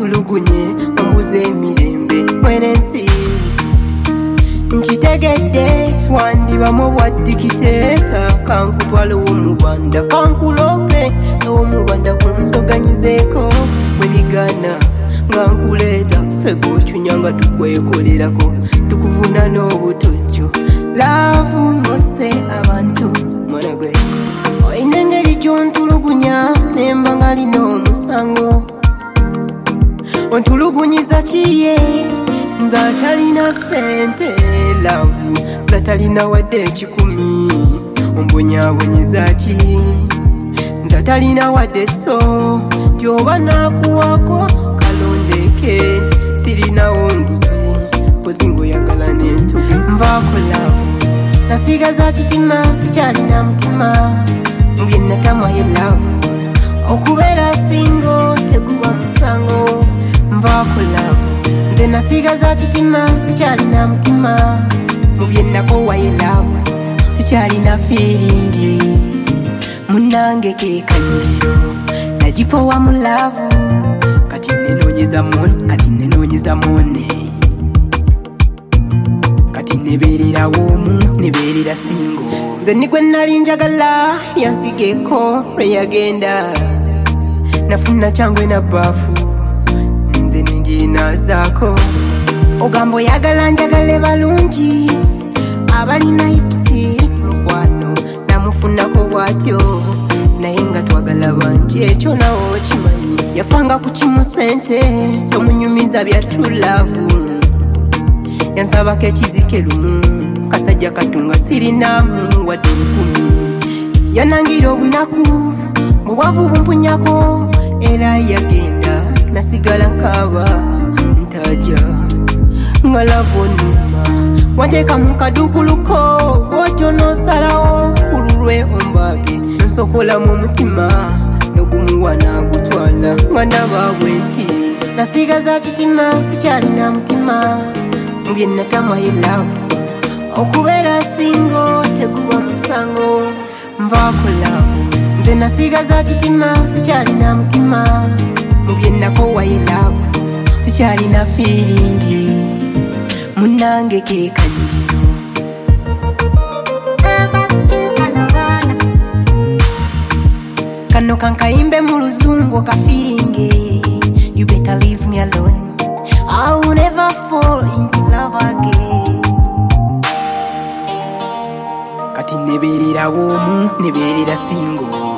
ontulugunye ombuze emirembe mwenensi nkitegedde wandibamu bwa dikiteeta kankutwale w'omubanda kankulope ew'omubanda kunzoganyizeeko bwebigana nga nkuleeta ffe gochunya nga tukwekolerako tukuvuna n'obutujju laavu ngose abantu mwana gwe oyina engeri gy'ontulugunya nemba nga lina omusango ontulugunyiza kiye nze atalina sente laavu nze atalina wadde ekikumi ombonyabonyiza ki nze atalina wadde so tyoba nakuwako kalondeke sirinawo nguzi pozingo oyagala n'entuge nvaako laavu nasigaza kitima sikyalina mutima mbyennatamwaye laavu okubeera singo teguba musango nvaako laavu nze nasigaza kitima sikyalina mutima mubyennakowaye laavu sikyalina fiiringi munange kekanyuliro nagipowa mu laavu kati nenoonyeza mone kati nebeerera w'omu nebeerera singo nze nigwe nali njagala yansigeeko lwe yagenda nafuna kyangwe na baafu nze ninginazaako ogamba oyagala njagale balungi abalina ipusi mukwano namufunako bwatyo naye nga twagala bangi ekyo nawo kimanyi yafanga ku kimu sente tomunyumiza bya true love yansabako ekizike lumu kasajja katunga sirinamu wadde lukumi yanangira obunaku mu bwavu bumpunyako era yagenda nasigala nkaaba ntaja nga lava onuma wanteeka mu kadukuluko otyo nosalawo kululwe ombage nsokola mu mutima nogumuwa nagutwala nga ndababwe nti nasigaza kitima sikyalina mutima mbyennatamwaye laavu okubeera singo teguba musango nvaako laavu nze nasigaza kitima sikyalina mutima mubyennakowaye laavu sikyalina fiiringi munange kekanyuliro kano kankayimbe mu luzungu kafiiringi you better leave me alone I will never fall into love again kati nebeerera w'omu nebeerera singo